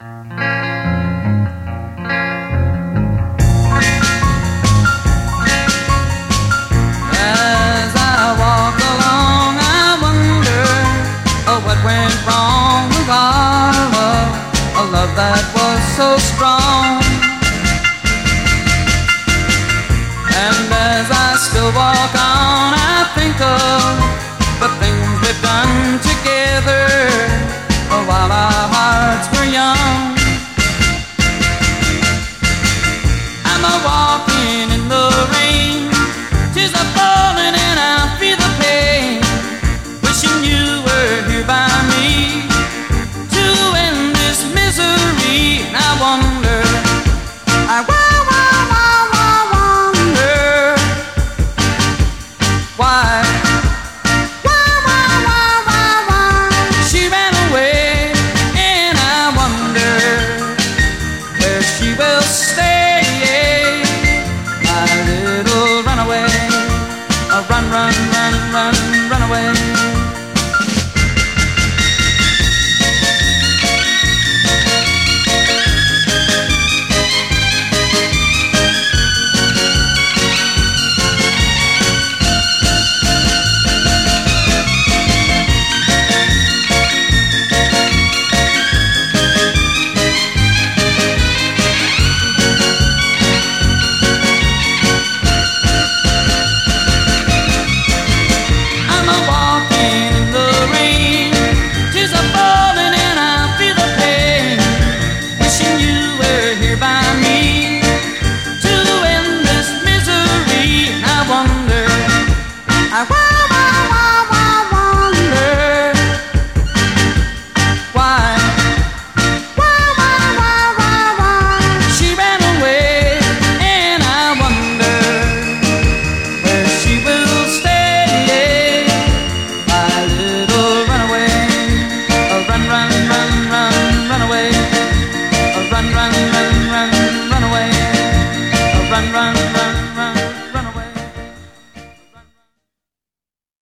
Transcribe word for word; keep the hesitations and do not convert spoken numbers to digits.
As I walk along, I wonder oh, what went wrong with our love, a love that was so strong. And as I still walk on, I think of the things we've done together oh, while our hearts were young. I'm a walking in the rain, tears are falling and I feel the pain, wishing you were here by me to end this misery. And I wonder, I wow, wow, wow, wow, wonder why, why, why, why, why, why she ran away, and I wonder where she will stay. My little runaway, a run, run, run, run, run away. I wow, wow, wow, wow, wonder why, why, why, why, why, why she ran away, and I wonder where she will stay. My little runaway, a run, run, run, run, run away, a run, run, run, run, run away, a run, run.